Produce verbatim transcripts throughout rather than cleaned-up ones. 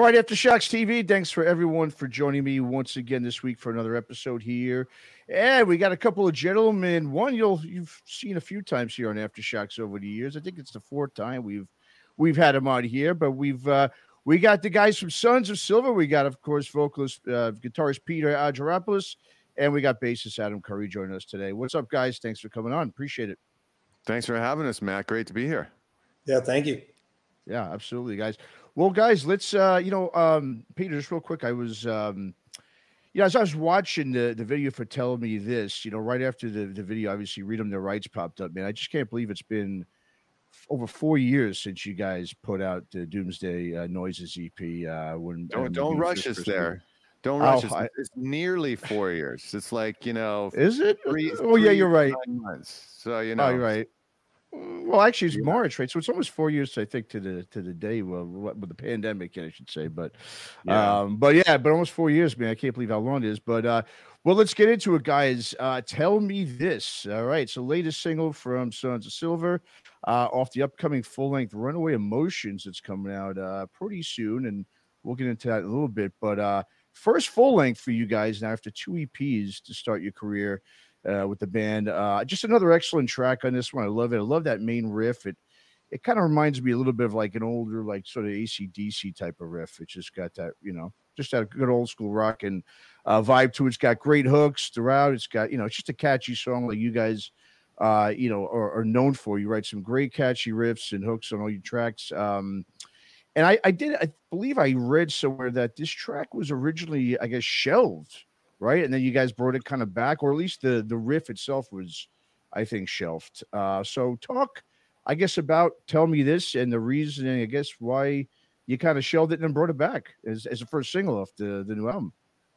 right, Aftershocks T V. Thanks for everyone for joining me once again this week for another episode here. And we got a couple of gentlemen. One you'll you've seen a few times here on Aftershocks over the years. I think it's the fourth time we've we've had him on here. But we've uh, we got the guys from Sons of Silver. We got, of course, vocalist, uh, guitarist Peter Adgeropoulos, and we got bassist Adam Curry joining us today. What's up, guys? Thanks for coming on. Appreciate it. Thanks for having us, Matt. Great to be here. Yeah, thank you. Yeah, absolutely, guys. Well, guys, let's, uh, you know, um, Peter, just real quick, I was, um, you know, as I was watching the, the video for Tell Me This, you know, right after the, the video, obviously, Read 'em Their Rights popped up, man. I just can't believe it's been f- over four years since you guys put out the Doomsday uh, Noises E P. Uh, when Don't, when don't you rush first us started. there. Don't rush Oh, us. I- It's nearly four years. It's like, you know, Is it? three, Oh, yeah, three you're right. nine months. So, you know. Oh, you're right. Well, actually, it's Yeah. March, right? So it's almost four years, I think, to the to the day well, what- with the pandemic, I should say. But, Yeah. um, but yeah, but almost four years, man. I can't believe how long it is. But uh, well, let's get into it, guys. Uh, Tell Me This. All right, so latest single from Sons of Silver, uh, off the upcoming full length Runaway Emotions that's coming out uh pretty soon, and we'll get into that in a little bit. But uh, first full length for you guys now after two E Ps to start your career. Uh, with the band, uh, just another excellent track on this one. I love it. I love that main riff. It it kind of reminds me a little bit of like an older, like sort of A C D C type of riff. It's just got that, you know, just that good old school rock and uh, vibe to it. It's got great hooks throughout. It's got, you know, it's just a catchy song like you guys, uh, you know, are, are known for. You write some great catchy riffs and hooks on all your tracks. Um, and I, I did, I believe I read somewhere that this track was originally, I guess, shelved. Right, and then you guys brought it kind of back, or at least the the riff itself was, I think, shelved. Uh, so talk, I guess, about Tell Me This and the reasoning, I guess, why you kind of shelved it and then brought it back as as a first single off the the new album.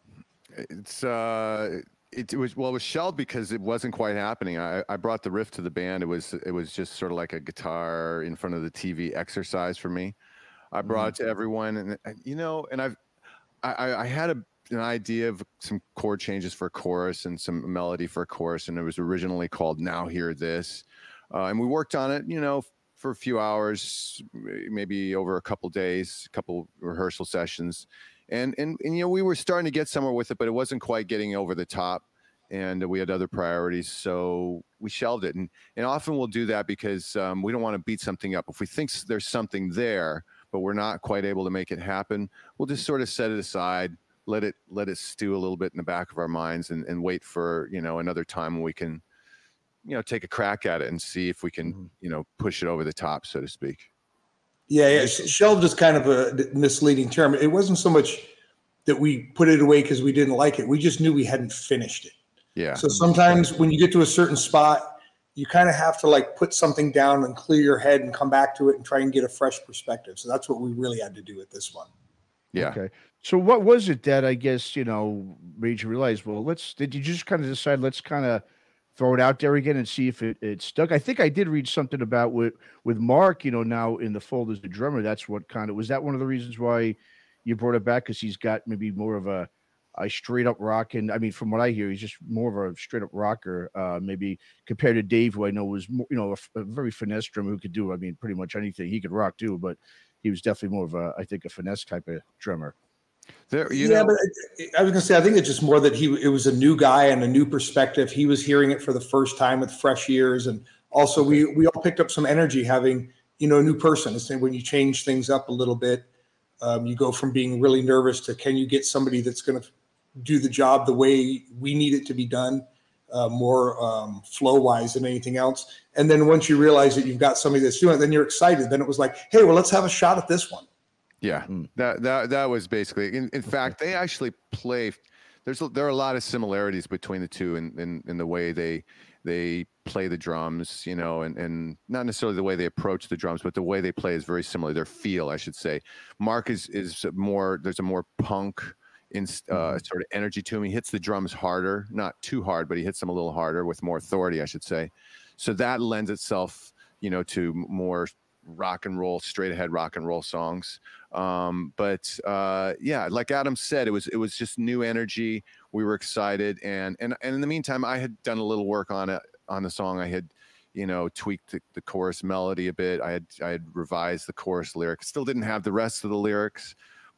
It's, uh, it, it was, well, it was shelved because it wasn't quite happening. I, I brought the riff to the band. It was, it was just sort of like a guitar in front of the T V exercise for me. I brought it to everyone, and, and you know, and I've, I, I had a, an idea of some chord changes for a chorus and some melody for a chorus, and it was originally called Now Hear This, uh, and we worked on it, you know, for a few hours, maybe over a couple days, a couple rehearsal sessions, and, and and you know, we were starting to get somewhere with it, but it wasn't quite getting over the top, and we had other priorities, so we shelved it. And and often we'll do that because um, we don't want to beat something up. If we think there's something there, but we're not quite able to make it happen, we'll just sort of set it aside, let it let it stew a little bit in the back of our minds, and, and wait for, you know, another time when we can, you know, take a crack at it and see if we can, mm-hmm. you know, push it over the top, so to speak. Yeah, yeah. Shelved is kind of a misleading term. It wasn't so much that we put it away because we didn't like it. We just knew we hadn't finished it. Yeah. So sometimes when you get to a certain spot, you kind of have to like put something down and clear your head and come back to it and try and get a fresh perspective. So that's what we really had to do with this one. Yeah. Okay. So what was it that, I guess, you know, made you realize, well, let's, did you just kind of decide, let's kind of throw it out there again and see if it, it stuck? I think I did read something about with, with Mark, you know, now in the fold as the drummer. That's what kind of, was that one of the reasons why you brought it back? Because he's got maybe more of a, a straight up rock. And I mean, from what I hear, he's just more of a straight up rocker, uh, maybe compared to Dave, who I know was, more, you know, a, a very finesse drummer who could do, I mean, pretty much anything. He could rock too, but he was definitely more of a, I think, a finesse type of drummer. There, you yeah, know, but I, I was gonna say, I think it's just more that he it was a new guy and a new perspective. He was hearing it for the first time with fresh ears, and also we we all picked up some energy having, you know, a new person. It's when you change things up a little bit, um, you go from being really nervous to can you get somebody that's going to do the job the way we need it to be done, uh, more um, flow wise than anything else. And then once you realize that you've got somebody that's doing it, then you're excited. Then it was like, hey, well, let's have a shot at this one. Yeah, that that that was basically. In, in fact, they actually play. There's a, there are a lot of similarities between the two in, in, in the way they they play the drums, you know, and, and not necessarily the way they approach the drums, but the way they play is very similar. Their feel, I should say. Mark is is more. There's a more punk in uh, sort of energy to him. He hits the drums harder, not too hard, but he hits them a little harder with more authority, I should say. So that lends itself, you know, to more rock and roll, straight ahead rock and roll songs. Um, but uh, yeah, like Adam said, it was it was just new energy. We were excited, and and and in the meantime, I had done a little work on it on the song. I had, you know, tweaked the, the chorus melody a bit. I had I had revised the chorus lyrics. Still didn't have the rest of the lyrics,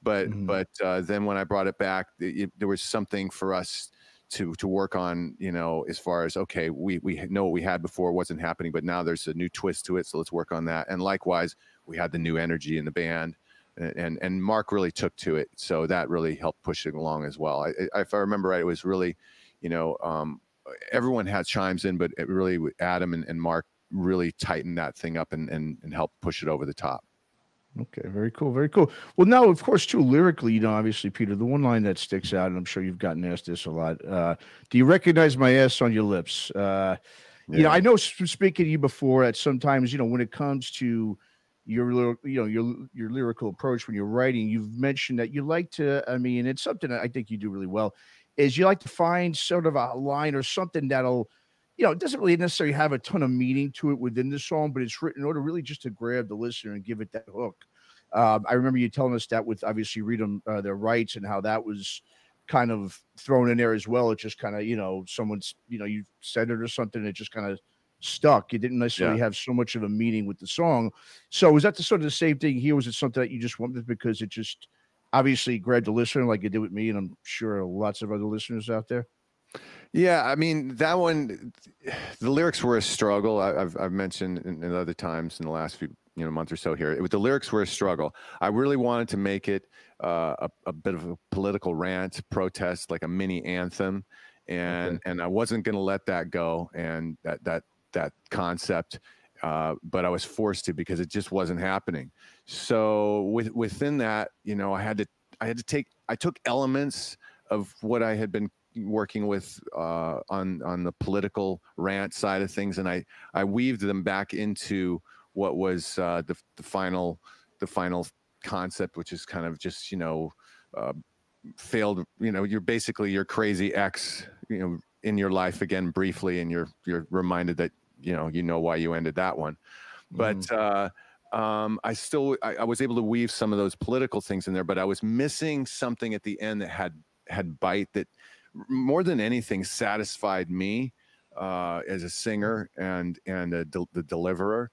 But Mhm. but uh, then when I brought it back, it, there was something for us to to work on, you know, as far as, okay, we we know what we had before wasn't happening, but now there's a new twist to it, so let's work on that. And likewise, we had the new energy in the band, and and, and Mark really took to it, so that really helped push it along as well. I, I, if I remember right, it was really, you know, um, everyone had chimes in, but it really Adam and, and Mark really tightened that thing up and, and and helped push it over the top. Okay, very cool, very cool. Well, now, of course, too, lyrically, you know, obviously, Peter, the one line that sticks out, and I'm sure you've gotten asked this a lot. Uh, do you recognize my ass on your lips? Uh, Yeah. You know, I know from speaking to you before that sometimes, you know, when it comes to your, lyr- you know, your your lyrical approach when you're writing, you've mentioned that you like to. I mean, it's something that I think you do really well. Is you like to find sort of a line or something that'll, you know, it doesn't really necessarily have a ton of meaning to it within the song, but it's written in order really just to grab the listener and give it that hook. Um, I remember you telling us that with obviously read them uh, their rights and how that was kind of thrown in there as well. It just kind of, you know, someone's, you know, you said it or something, it just kind of stuck. It didn't necessarily Yeah. have so much of a meaning with the song. So was that the sort of the same thing here? Was it something that you just wanted because it just obviously grabbed the listener like it did with me, and I'm sure lots of other listeners out there? Yeah, I mean that one, the lyrics were a struggle. I, I've I've mentioned in, in other times in the last few you know month or so here. It, the lyrics were a struggle. I really wanted to make it uh, a, a bit of a political rant, protest, like a mini anthem, and Okay. and I wasn't going to let that go, and that that that concept. Uh, but I was forced to because it just wasn't happening. So with, within that, you know, I had to I had to take I took elements of what I had been working with uh, on on the political rant side of things, and I I weaved them back into what was uh, the the final the final concept, which is kind of just you know uh, failed. You know, you're basically your crazy ex, you know, in your life again briefly, and you're you're reminded that you know you know why you ended that one, but. Mhm. Uh, um, I still I, I was able to weave some of those political things in there, but I was missing something at the end that had had bite that more than anything satisfied me uh, as a singer and and a de- the deliverer.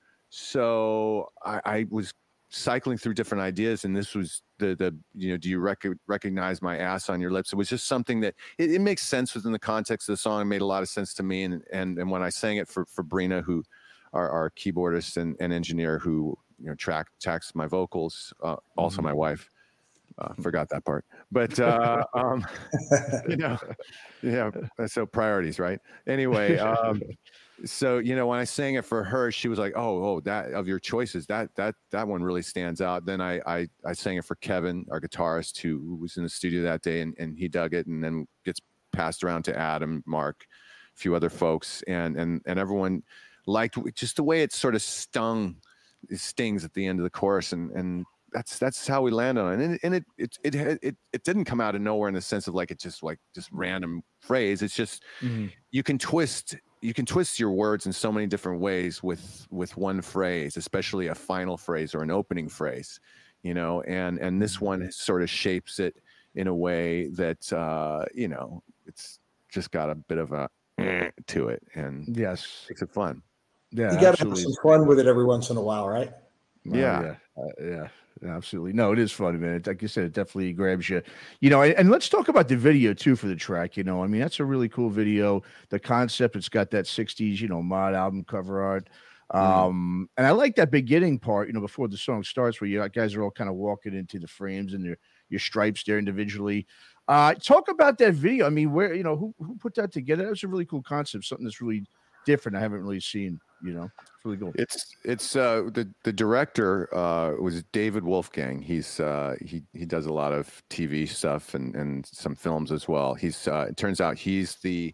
So I, I was cycling through different ideas, and this was the the you know do you rec- recognize my ass on your lips? It was just something that it, it makes sense within the context of the song. It made a lot of sense to me, and and and when I sang it for for Brina, who our, our keyboardist and, and engineer, who you know track tracks my vocals, uh, also Mhm. my wife. Uh, forgot that part, but uh, um, you know, yeah. So priorities, right? Anyway, um, so you know, when I sang it for her, she was like, "Oh, oh, that of your choices, that that that one really stands out." Then I I, I sang it for Kevin, our guitarist, who, who was in the studio that day, and, and he dug it, and then gets passed around to Adam, Mark, a few other folks, and and and everyone liked just the way it sort of stung, it stings at the end of the chorus, and and that's that's how we landed on it. And, it, and it, it it it it didn't come out of nowhere in the sense of like it just like just random phrase. It's just Mhm. you can twist you can twist your words in so many different ways with with one phrase, especially a final phrase or an opening phrase, you know. And and this one sort of shapes it in a way that uh, you know it's just got a bit of a to it and Yes. makes it fun. Yeah, You got to have absolutely. some fun with it every once in a while, right? Oh Yeah. yeah, uh, yeah, absolutely. No, it is funny, man. It, like you said, it definitely grabs you. You know, and, and let's talk about the video too for the track. You know, I mean, that's a really cool video. The concept, it's got that sixties, you know, mod album cover art. Mm. Um, and I like that beginning part, you know, before the song starts, where you guys are all kind of walking into the frames and your your stripes there individually. Uh, talk about that video. I mean, where you know who who put that together? That was a really cool concept, something that's really different. I haven't really seen. You know, it's really cool. It's it's uh, the the director uh, was David Wolfgang. He's uh, he he does a lot of T V stuff and and some films as well. He's uh, it turns out he's the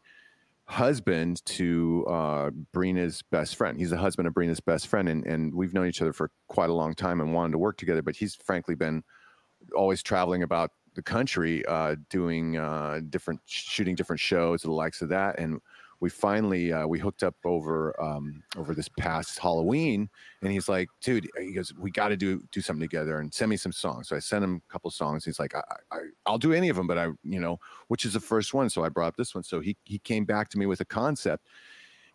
husband to uh, Brina's best friend. He's the husband of Brina's best friend, and and we've known each other for quite a long time and wanted to work together. But he's frankly been always traveling about the country, uh, doing uh, different shooting different shows, the likes of that, and we finally uh, we hooked up over um, over this past Halloween, and he's like, dude, he goes, we got to do do something together and send me some songs. So I sent him a couple songs. He's like, I, I I'll do any of them, but I you know which is the first one. So I brought up this one. So he he came back to me with a concept.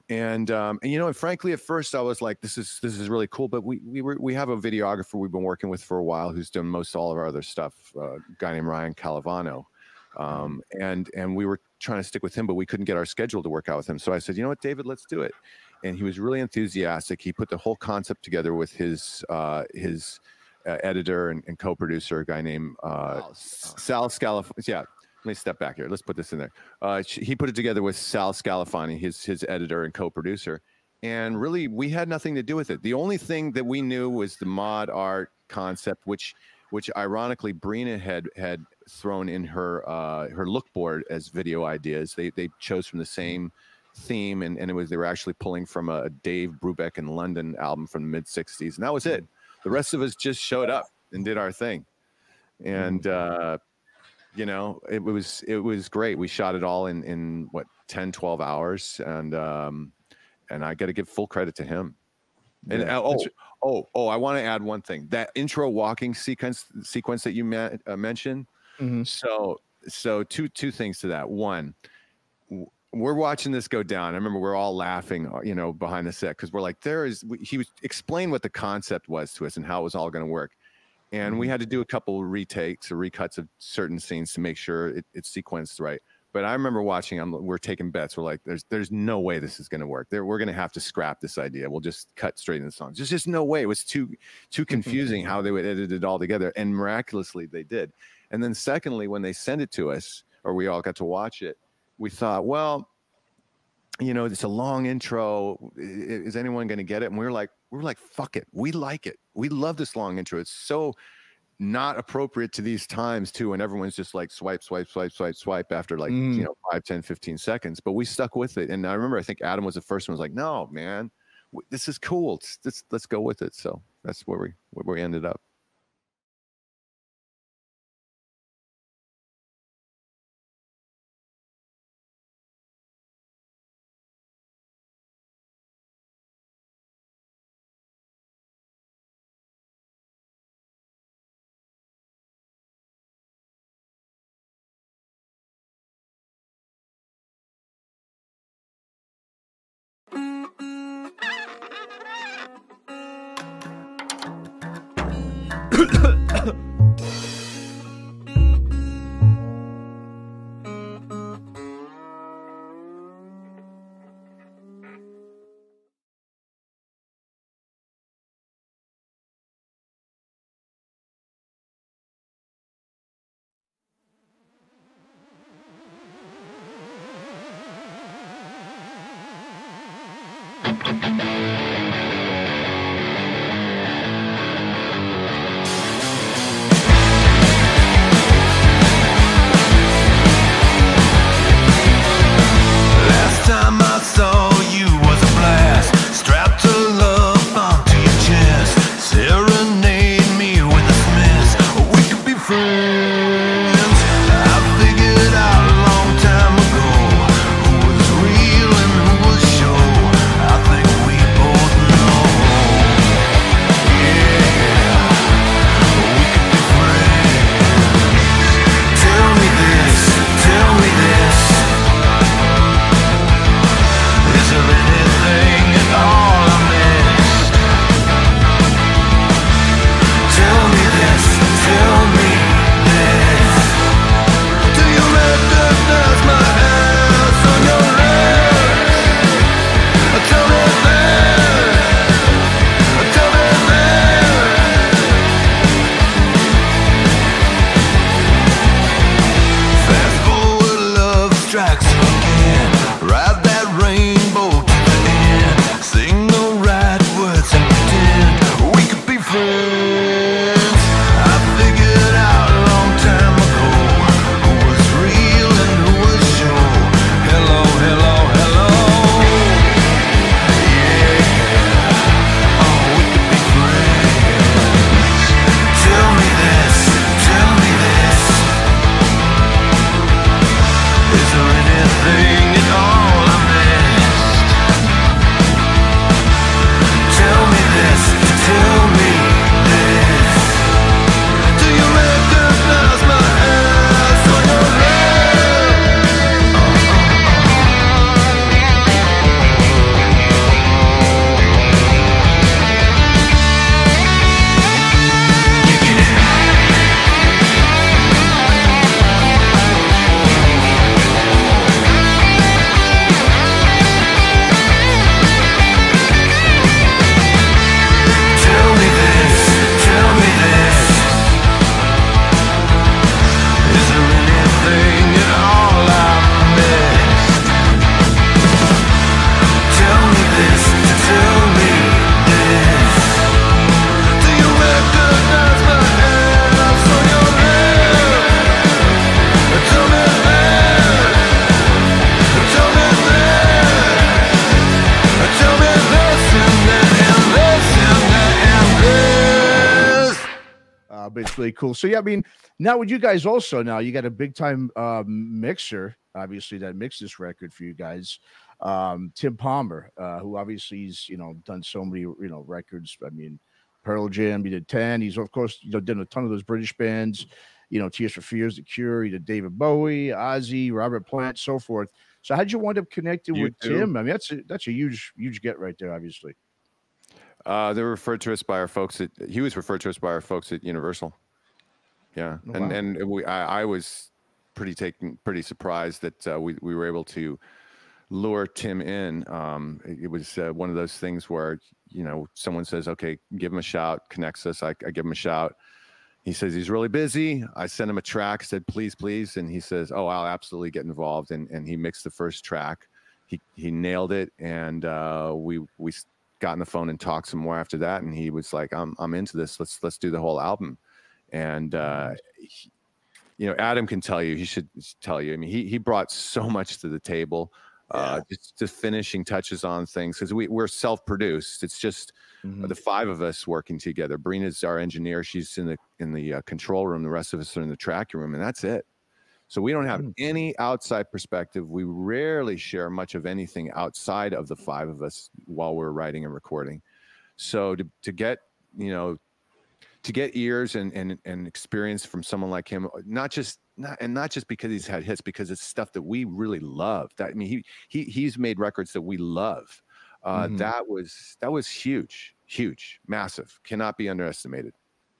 And, um, and you know, and frankly, at first I was like, this is, this is really cool. But we, we were, we have a videographer we've been working with for a while who's done most all of our other stuff, uh, a guy named Ryan Calavano. Um, and, and we were trying to stick with him, but we couldn't get our schedule to work out with him. So I said, you know what, David, let's do it. And he was really enthusiastic. He put the whole concept together with his, uh, his uh, editor and, and co-producer, a guy named uh, oh, Sal Scalaf. Yeah. Let me step back here. Let's put this in there. Uh, he put it together with Sal Scalafani, his his editor and co-producer, and really we had nothing to do with it. The only thing that we knew was the mod art concept, which which ironically Brina had had thrown in her uh, her look board as video ideas. They they chose from the same theme, and, and it was they were actually pulling from a Dave Brubeck in London album from the mid sixties, and that was it. The rest of us just showed up and did our thing, and. Uh, You know, it was it was great. We shot it all in in what ten, twelve hours, and um, and I got to give full credit to him. And yeah. oh oh oh, I want to add one thing. That intro walking sequence sequence that you ma- uh, mentioned. Mm-hmm. So so two two things to that. One, we're watching this go down. I remember we're all laughing, you know, behind the set because we're like, there is. He was explain what the concept was to us and how it was all going to work. And we had to do a couple of retakes or recuts of certain scenes to make sure it, it's sequenced right. But I remember watching, I'm, we're taking bets. We're like, there's there's no way this is going to work. There, we're going to have to scrap this idea. We'll just cut straight into the songs. There's just no way. It was too too confusing how they would edit it all together. And miraculously, they did. And then secondly, when they sent it to us, or we all got to watch it, we thought, well, you know, it's a long intro. Is anyone going to get it? And we were like, we were like, fuck it. We like it. We love this long intro. It's so not appropriate to these times too. When everyone's just like swipe, swipe, swipe, swipe, swipe after like, mm. you know, five, ten, fifteen seconds, but we stuck with it. And I remember, I think Adam was the first one was like, no, man, this is cool. It's, this, let's go with it. So that's where we, where we ended up. Real and who was sure. I think we that's really cool. So yeah, I mean, now with you guys also now you got a big time um, mixer, obviously that mixed this record for you guys. Um, Tim Palmer, uh, who obviously he's you know done so many you know records. I mean, Pearl Jam, he did ten. He's of course you know did a ton of those British bands. You know, Tears for Fears, The Cure, he did David Bowie, Ozzy, Robert Plant, so forth. So how'd you wind up connecting You with too. Tim? I mean, that's a, that's a huge huge get right there, obviously. Uh, they were referred to us by our folks at. He was referred to us by our folks at Universal. Yeah, Oh, and wow. and we I, I was pretty taken pretty surprised that uh, we we were able to lure Tim in. Um, it, it was uh, one of those things where you know someone says, "Okay, give him a shout," connects us. I, I give him a shout. He says he's really busy. I sent him a track. Said please, please, and he says, "Oh, I'll absolutely get involved." And and he mixed the first track. He he nailed it, and uh, we we got on the phone and talked some more after that. And he was like, "I'm I'm into this. Let's let's do the whole album." And uh, he, you know, Adam can tell you. He should tell you. I mean, he he brought so much to the table. Uh, Yeah. just, just finishing touches on things because we we're self-produced. It's just Mhm. the five of us working together. Brina's our engineer. She's in the in the uh, control room. The rest of us are in the tracking room, and that's it. So we don't have Mm. any outside perspective. We rarely share much of anything outside of the five of us while we're writing and recording. So to to get you know to get ears and and and experience from someone like him, not just not and not just because he's had hits, because it's stuff that we really love. That I mean, he he he's made records that we love. Uh, Mhm. That was that was huge, huge, massive. Cannot be underestimated.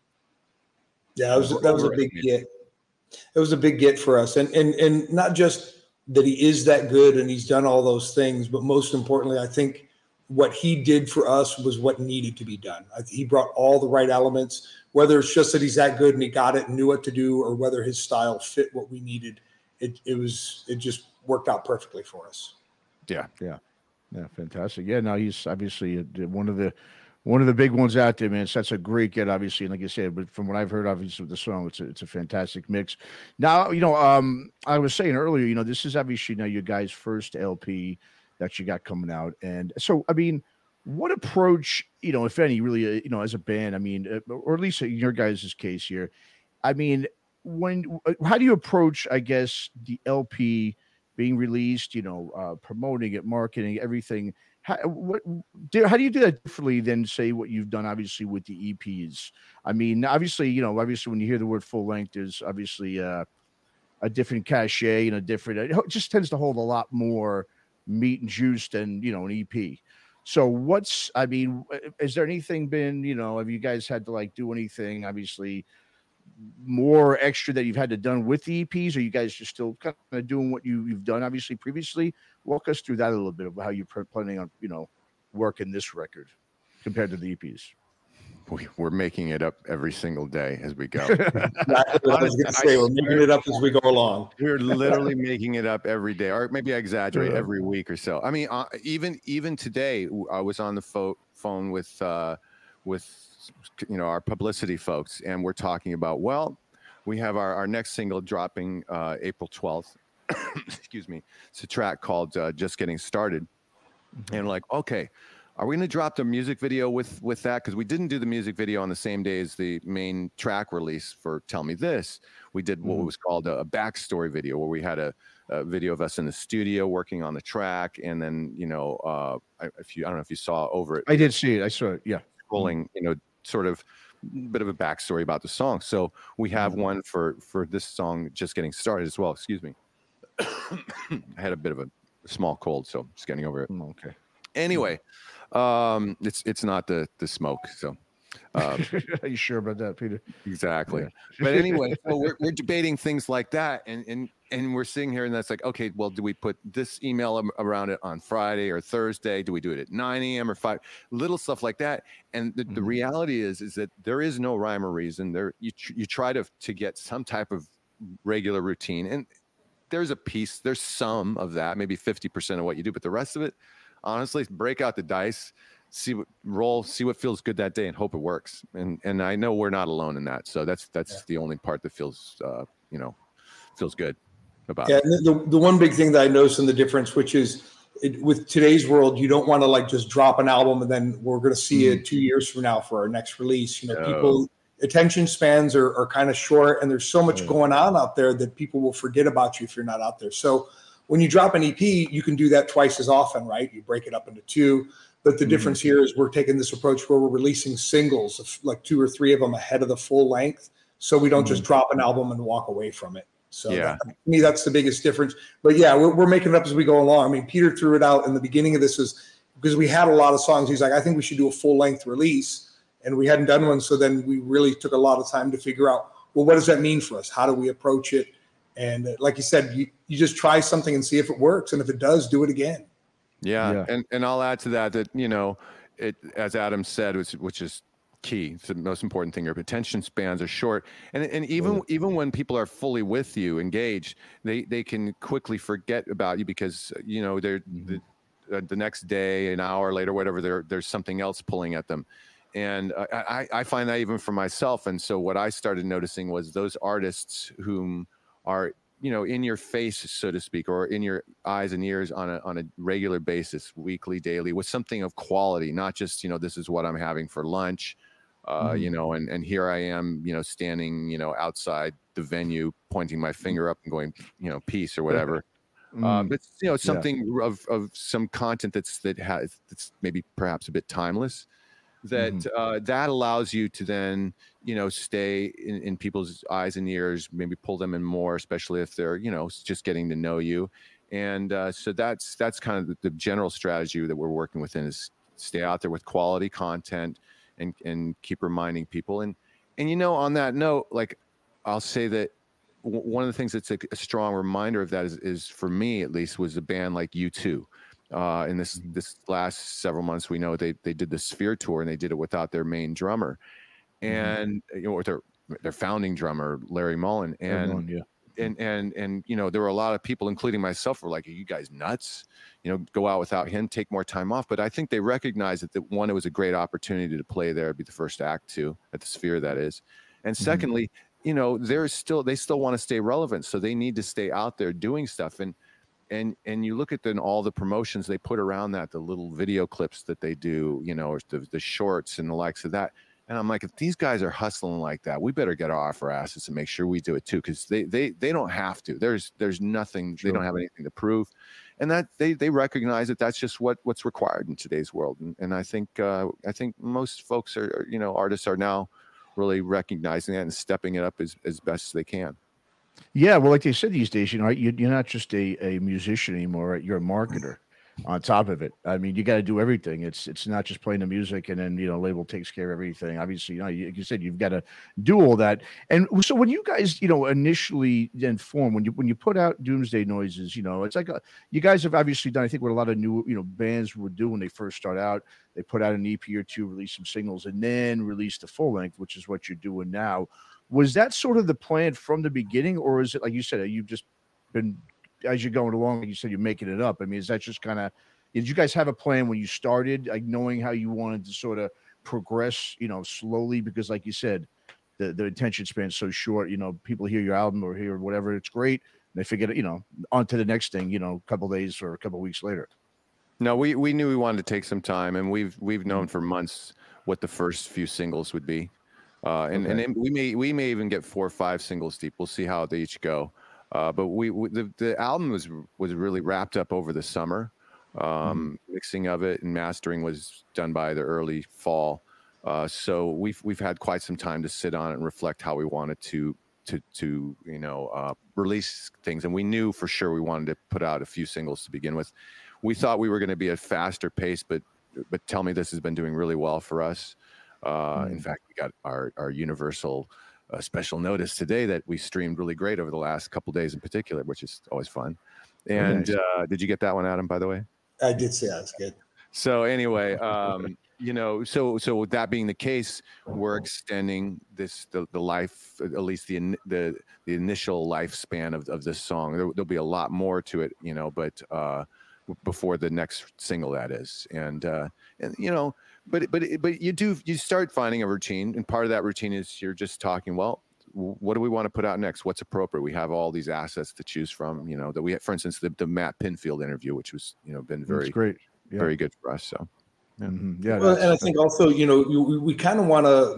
Yeah, that was that was a big get. It was a big get for us, and and and not just that he is that good and he's done all those things, but most importantly, I think what he did for us was what needed to be done. I, he brought all the right elements, whether it's just that he's that good and he got it and knew what to do, or whether his style fit what we needed. It it was it just worked out perfectly for us. Yeah, Yeah, fantastic. Yeah, now he's obviously uh, one of the one of the big ones out there, man. So that's a great get, obviously, and like I said, but from what I've heard, obviously, with the song, it's a, it's a fantastic mix. Now, you know, um, I was saying earlier, you know, this is obviously now your guys' first L P that you got coming out, and so I mean, what approach, you know, if any, really, uh, you know, as a band, I mean, uh, or at least in your guys' case here, I mean, when uh, how do you approach, I guess, the L P being released, you know, uh, promoting it, marketing, everything? How, what, do, how do you do that differently than say what you've done, obviously, with the E Ps? I mean, obviously, you know, obviously when you hear the word full length, there's obviously uh, a different cachet and a different, it just tends to hold a lot more meat and juice than, you know, an E P. So what's, I mean, is there anything been, you know, have you guys had to like do anything, obviously, more extra that you've had to done with the E Ps? Or you guys just still kind of doing what you, you've done, obviously, previously? Walk us through that a little bit of how you're planning on, you know, working this record compared to the E Ps. we, we're making it up every single day as we go. Exactly what I was going to say, we're making it up as we go along. We're literally making it up every day, or maybe I exaggerate, Yeah. every week or so. I mean, uh, even even today, I was on the pho- phone with uh, with you know our publicity folks, and we're talking about, well, we have our, our next single dropping uh, April twelfth. Excuse me. It's a track called uh, "Just Getting Started," mm-hmm. and like, okay, are we going to drop the music video with with that? Because we didn't do the music video on the same day as the main track release for "Tell Me This." We did what mm-hmm. was called a, a backstory video, where we had a, a video of us in the studio working on the track, and then you know, uh, if you I don't know if you saw over it. I did see it. I saw it. Yeah, rolling. You know, sort of bit of a backstory about the song. So we have mm-hmm. one for for this song, "Just Getting Started," as well. Excuse me. I had a bit of a small cold, so just getting over it. Okay. Anyway, um, it's it's not the the smoke. So, um, are you sure about that, Peter? Exactly. Yeah. But anyway, so we're we're debating things like that, and and and we're sitting here, and that's like, okay, well, do we put this email around it on Friday or Thursday? Do we do it at nine a.m. or five? Little stuff like that. And the, mm-hmm. the reality is, is that there is no rhyme or reason. There, you tr- you try to to get some type of regular routine, and there's a piece, there's some of that, maybe fifty percent of what you do, but the rest of it, honestly, break out the dice, see what roll, see what feels good that day, and hope it works. And and I know we're not alone in that. So that's that's yeah. the only part that feels uh, you know, feels good about yeah, it. And the, the one big thing that I noticed in the difference, which is it, with today's world, you don't want to like just drop an album and then we're going to see mm. it two years from now for our next release. You know, no. people, attention spans are, are kind of short, and there's so much Yeah. going on out there that people will forget about you if you're not out there. So when you drop an E P, you can do that twice as often, right? You break it up into two. But the Mhm. difference here is we're taking this approach where we're releasing singles of like two or three of them ahead of the full length. So we don't just drop an album and walk away from it. So Yeah. that, to me, that's the biggest difference. But yeah, we're, we're making it up as we go along. I mean, Peter threw it out in the beginning of this is because we had a lot of songs. He's like, I think we should do a full length release. And we hadn't done one. So then we really took a lot of time to figure out, well, what does that mean for us? How do we approach it? And uh, like you said, you, you just try something and see if it works. And if it does, do it again. Yeah. Yeah. And, and I'll add to that, that, you know, it, as Adam said, which, which is key. It's the most important thing. Your attention spans are short. And, and even, Yeah. even when people are fully with you, engaged, they, they can quickly forget about you because, you know, they're Mhm. the, uh, the next day, an hour later, whatever, there, there's something else pulling at them. And uh, I, I find that even for myself. And so what I started noticing was those artists whom are, you know, in your face, so to speak, or in your eyes and ears on a, on a regular basis, weekly, daily, with something of quality, not just, you know, this is what I'm having for lunch, uh, Mhm. you know, and, and here I am, you know, standing, you know, outside the venue, pointing my finger up and going, you know, peace or whatever. Uh, Mm. but, you know, Yeah. something of, of some content that's, that has, that's maybe perhaps a bit timeless. That Mhm. uh, that allows you to then, you know, stay in, in people's eyes and ears, maybe pull them in more, especially if they're, you know, just getting to know you. And uh, so that's that's kind of the, the general strategy that we're working within is stay out there with quality content and and keep reminding people. And and you know, on that note, like I'll say that w- one of the things that's a, a strong reminder of that is, is for me at least was a band like U two. Uh, in this this last several months, we know they they did the Sphere tour and they did it without their main drummer, and you know, with their their founding drummer Larry Mullen, and Everyone, yeah. and and and you know, there were a lot of people, including myself, were like, "Are you guys nuts? You know, go out without him, take more time off." But I think they recognized that, that one, it was a great opportunity to play there, be the first act too at the Sphere, that is, and Mhm. secondly, you know, they're still they still want to stay relevant, so they need to stay out there doing stuff. And and and you look at then all the promotions they put around that, the little video clips that they do, you know, or the, the shorts and the likes of that. And I'm like, if these guys are hustling like that, we better get off our asses and make sure we do it too, because they they they don't have to. There's there's nothing. Sure. They don't have anything to prove, and that they they recognize that that's just what what's required in today's world. And and I think uh, I think most folks are, are, you know, artists are now really recognizing that and stepping it up as as best as they can. Yeah, well, like they said these days, you know, you- you're not just a, a musician anymore. Right? You're a marketer. On top of it, I mean, you got to do everything. It's it's not just playing the music and then you know label takes care of everything. Obviously, you know, you, like you said, you've got to do all that. And so when you guys, you know, initially then form when you when you put out Doomsday Noises, you know, it's like a, you guys have obviously done. I think what a lot of new you know bands would do when they first start out, they put out an E P or two, release some singles, and then release the full length, which is what you're doing now. Was that sort of the plan from the beginning, or is it like you said, you've just been as you're going along, like you said, you're making it up? I mean, is that just kind of did you guys have a plan when you started, like knowing how you wanted to sort of progress, you know, slowly? Because, like you said, the the attention span's so short. You know, people hear your album or hear whatever, it's great, and they forget it. You know, on to the next thing. You know, a couple days or a couple weeks later. No, we we knew we wanted to take some time, and we've we've known for months what the first few singles would be, uh, and Okay. and then we may we may even get four or five singles deep. We'll see how they each go. Uh, but we, we the the album was was really wrapped up over the summer. Um, Mixing of it and mastering was done by the early fall. Uh, so we've we've had quite some time to sit on it and reflect how we wanted to to to you know uh, release things, and we knew for sure we wanted to put out a few singles to begin with. We thought we were going to be at a faster pace, but but tell me, this has been doing really well for us. Uh, In Mm. fact, we got our our Universal uh, special notice today that we streamed really great over the last couple days in particular, which is always fun. Very And nice. uh, did you get that one, Adam? By the way. I did say that's good. So anyway, um, you know, so so with that being the case, we're extending this the, the life, at least the in- the the initial lifespan of, of this song. There, there'll be a lot more to it, you know, but uh, before the next single, that is, and uh, and you know, but but but you do you start finding a routine, and part of that routine is you're just talking. Well, what do we want to put out next? What's appropriate? We have all these assets to choose from, you know, that we have, for instance, the, the Matt Pinfield interview, which was, you know, been That's very, great. Yeah. very good for us. So, yeah. Mhm. Yeah. Well, and I That's, think also, you know, we, we kind of want to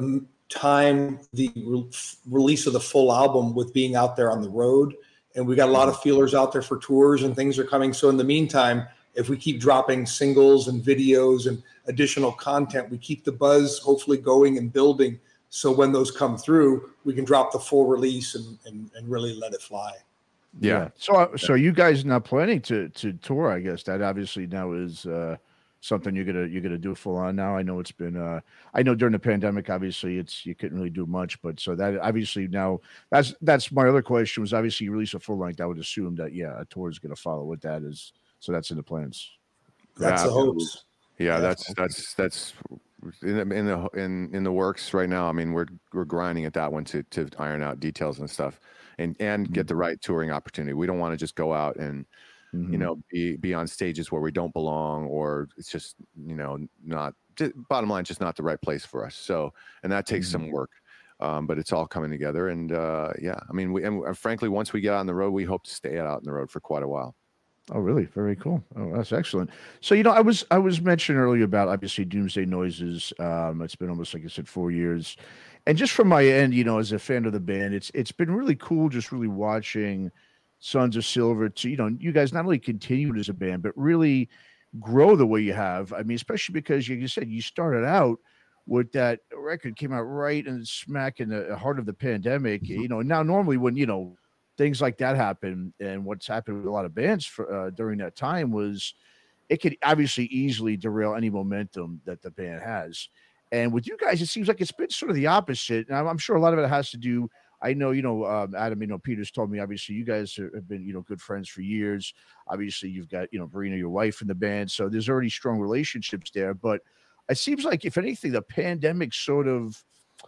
time the re- release of the full album with being out there on the road. And we got a lot of feelers out there for tours and things are coming. So in the meantime, if we keep dropping singles and videos and additional content, we keep the buzz hopefully going and building. So when those come through, we can drop the full release and, and, and really let it fly. Yeah. yeah. So, uh, so you guys not planning to to tour? I guess that obviously now is uh, something you're gonna you're gonna do full on now. I know it's been. Uh, I know during the pandemic, obviously, it's you couldn't really do much, but so that obviously now that's that's my other question was obviously you release a full length. I would assume that yeah, a tour is gonna follow with that is so that's in the plans. That's yeah, the hopes. Yeah, yeah, that's that's that's in the in the in in the works right now. I mean, we're we're grinding at that one to to iron out details and stuff. And and get the right touring opportunity. We don't want to just go out and mm-hmm. you know be be on stages where we don't belong, or it's just you know not. Bottom line, just not the right place for us. So and that takes mm-hmm. some work, um, but it's all coming together. And uh, yeah, I mean, we and frankly, once we get on the road, we hope to stay out on the road for quite a while. Oh, really? Very cool. Oh, that's excellent. So, you know, I was I was mentioning earlier about obviously Doomsday Noises. Um, it's been almost, like I said, four years. And just from my end, you know, as a fan of the band, it's it's been really cool just really watching Sons of Silver to, you know, you guys not only continued as a band, but really grow the way you have. I mean, especially because, like you said, you started out with that record came out right and smack in the heart of the pandemic. Mm-hmm. You know, now normally when, you know, things like that happen, and what's happened with a lot of bands for, uh, during that time was it could obviously easily derail any momentum that the band has. And with you guys, it seems like it's been sort of the opposite. And I'm, I'm sure a lot of it has to do, I know, you know, um, Adam, you know, Peter's told me, obviously you guys have been, you know, good friends for years. Obviously you've got, you know, Marina, your wife in the band. So there's already strong relationships there. But it seems like if anything, the pandemic sort of,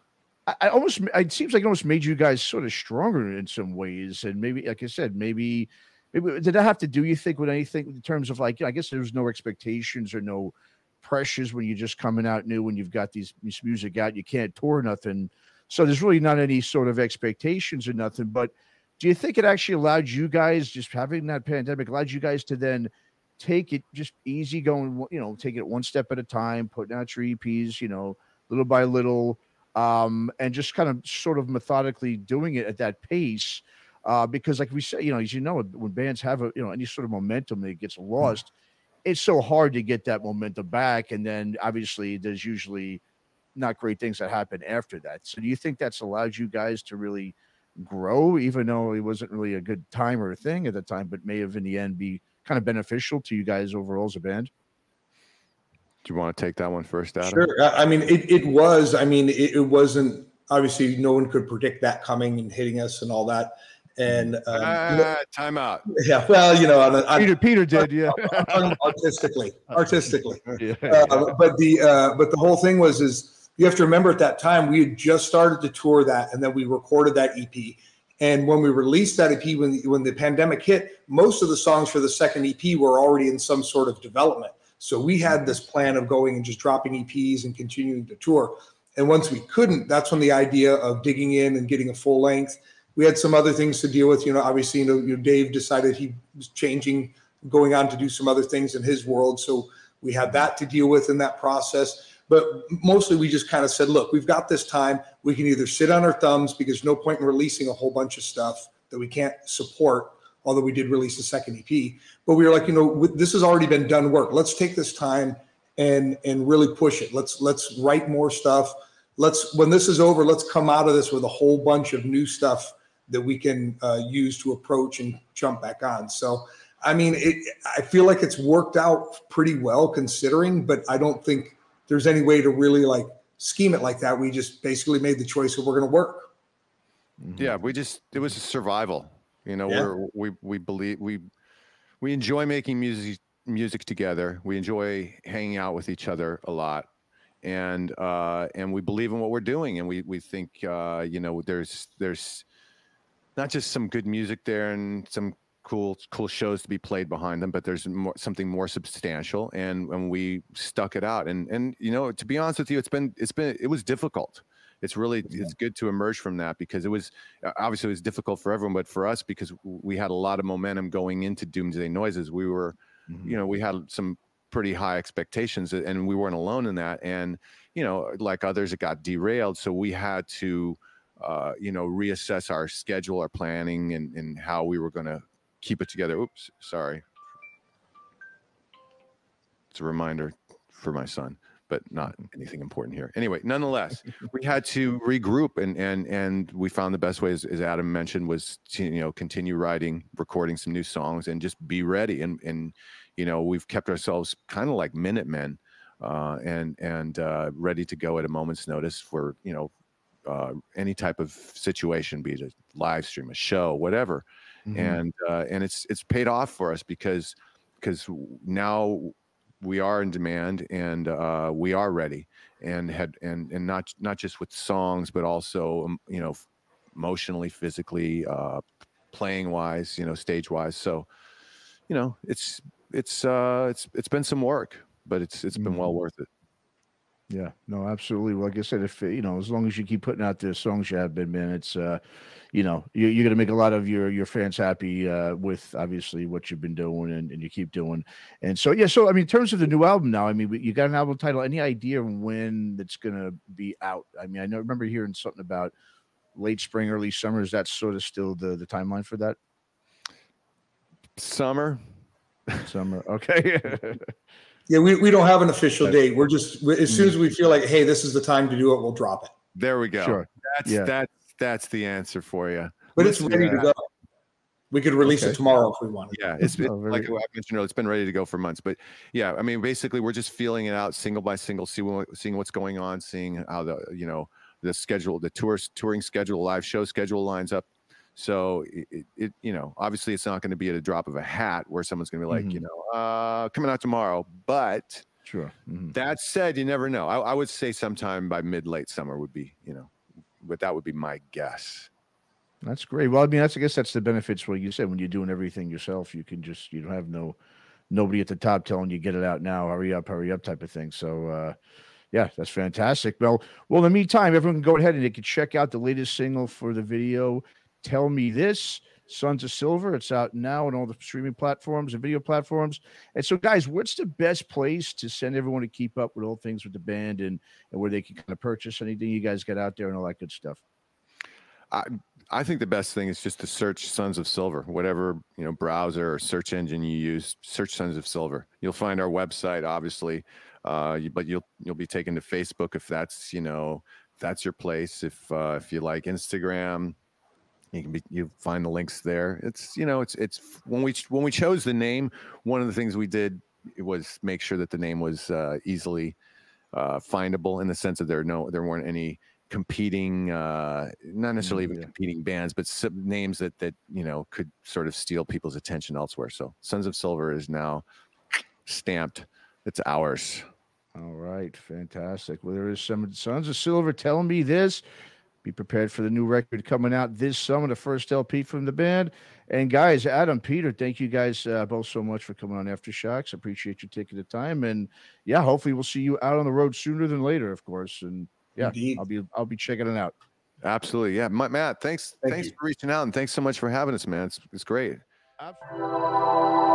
I almost, it seems like it almost made you guys sort of stronger in some ways. And maybe, like I said, maybe, maybe did that have to do, you think, with anything in terms of like, I guess there's no expectations or no pressures when you're just coming out new, when you've got these, these music out, you can't tour nothing. So there's really not any sort of expectations or nothing. But do you think it actually allowed you guys, just having that pandemic, allowed you guys to then take it just easy going, you know, take it one step at a time, putting out your E Ps, you know, little by little, um, and just kind of sort of methodically doing it at that pace? Uh, because like we say, you know, as you know, when bands have a, you know, any sort of momentum that gets lost, mm-hmm. it's so hard to get that momentum back. And then obviously there's usually not great things that happen after that. So do you think that's allowed you guys to really grow, even though it wasn't really a good time or a thing at the time, but may have in the end be kind of beneficial to you guys overall as a band? Do you want to take that one first, Adam? Sure. I mean, it, it was, I mean, it, it wasn't, obviously no one could predict that coming and hitting us and all that. And um, uh, you know, time out. Yeah, well, you know, on, on, Peter, Peter did, yeah, artistically, artistically. Yeah. Uh, but the uh, but the whole thing was is you have to remember at that time we had just started to tour that, and then we recorded that E P. And when we released that E P, when when the pandemic hit, most of the songs for the second E P were already in some sort of development. So we had this plan of going and just dropping E Ps and continuing to tour. And once we couldn't, that's when the idea of digging in and getting a full length. We had some other things to deal with. You know, obviously, you know, you know, Dave decided he was changing, going on to do some other things in his world. So we had that to deal with in that process. But mostly we just kind of said, look, we've got this time. We can either sit on our thumbs because no point in releasing a whole bunch of stuff that we can't support, although we did release the second E P. But we were like, you know, this has already been done work. Let's take this time and and really push it. Let's let's write more stuff. Let's, when this is over, let's come out of this with a whole bunch of new stuff that we can uh, use to approach and jump back on. So, I mean, it, I feel like it's worked out pretty well considering, but I don't think there's any way to really like scheme it like that. We just basically made the choice that we're going to work. Yeah, we just, it was a survival. You know, Yeah. we're, we we believe we we enjoy making music music together. We enjoy hanging out with each other a lot, and uh, and we believe in what we're doing. And we we think uh, you know, there's there's not just some good music there and some cool cool shows to be played behind them, but there's more, something more substantial. And and we stuck it out. And and you know, to be honest with you, it's been it's been it was difficult. It's really, it's good to emerge from that because it was, obviously it was difficult for everyone, but for us, because we had a lot of momentum going into Doomsday Noises, we were, mm-hmm. you know, we had some pretty high expectations, and we weren't alone in that. And, you know, like others, it got derailed. So we had to, uh, you know, reassess our schedule, our planning, and, and how we were going to keep it together. Oops, sorry. It's a reminder for my son, but not anything important here. Anyway, nonetheless, we had to regroup, and and and we found the best way, as, as Adam mentioned, was to, you know, continue writing, recording some new songs, and just be ready. And and you know, we've kept ourselves kind of like Minutemen, uh, and and uh, ready to go at a moment's notice for, you know, uh, any type of situation, be it a live stream, a show, whatever. Mm-hmm. And uh, and it's it's paid off for us because because now we are in demand, and uh, we are ready, and had and and not not just with songs, but also, um, you know, emotionally, physically, uh, playing wise, you know, stage wise. So, you know, it's it's uh, it's it's been some work, but it's it's been mm-hmm. well worth it. Yeah, no, absolutely. Well, like I said, if you know, as long as you keep putting out the songs you have been, man, it's uh, you know, you, you're gonna make a lot of your your fans happy uh, with obviously what you've been doing, and, and you keep doing. And so, yeah, so I mean, in terms of the new album now, I mean, you got an album title. Any idea when it's gonna be out? I mean, I know, remember hearing something about late spring, early summer. Is that sort of still the the timeline for that? Summer. Summer. Okay. Yeah, we, we don't have an official date. We're just, as soon as we feel like, hey, this is the time to do it, we'll drop it. There we go. Sure. That's yeah. that's that's the answer for you. But Listen, it's ready to go. We could release okay. it tomorrow if we wanted. Yeah, it's been, oh, like I mentioned earlier, it's been ready to go for months. But yeah, I mean, basically, we're just feeling it out single by single, seeing seeing what's going on, seeing how the you know the schedule, the tour touring schedule, live show schedule lines up. So it, it, you know, obviously it's not going to be at a drop of a hat where someone's going to be like, mm-hmm. you know, uh, coming out tomorrow. But sure. Mm-hmm. That said, you never know. I, I would say sometime by mid late summer would be, you know, but that would be my guess. That's great. Well, I mean, that's I guess that's the benefits. What you said, when you're doing everything yourself, you can just you don't have no nobody at the top telling you get it out now, hurry up, hurry up, type of thing. So. uh Yeah, that's fantastic. Well, well, in the meantime, everyone can go ahead and they can check out the latest single for the video. Tell Me This, Sons of Silver. It's out now on all the streaming platforms and video platforms. And so, guys, what's the best place to send everyone to keep up with all things with the band, and, and where they can kind of purchase anything you guys get out there and all that good stuff? I I think the best thing is just to search Sons of Silver, whatever, you know, browser or search engine you use. Search Sons of Silver. You'll find our website, obviously, uh, but you'll you'll be taken to Facebook if that's you know if that's your place. If uh, if you like Instagram. You can be, you find the links there. It's, you know, it's, it's when we, when we chose the name, one of the things we did was make sure that the name was uh, easily uh, findable, in the sense that there no, there weren't any competing, uh, not necessarily even yeah. competing bands, but some names that, that, you know, could sort of steal people's attention elsewhere. So Sons of Silver is now stamped. It's ours. All right. Fantastic. Well, there is some Sons of Silver. Tell Me This. Be prepared for the new record coming out this summer, the first L P from the band. And guys, Adam, Peter, thank you guys uh, both so much for coming on Aftershocks. Appreciate you taking the time. And yeah, hopefully we'll see you out on the road sooner than later, of course. And yeah, Indeed. I'll be I'll be checking it out. Absolutely. Yeah. Matt, thanks. Thank thanks you. for reaching out, and thanks so much for having us, man. It's, it's great. Absolutely.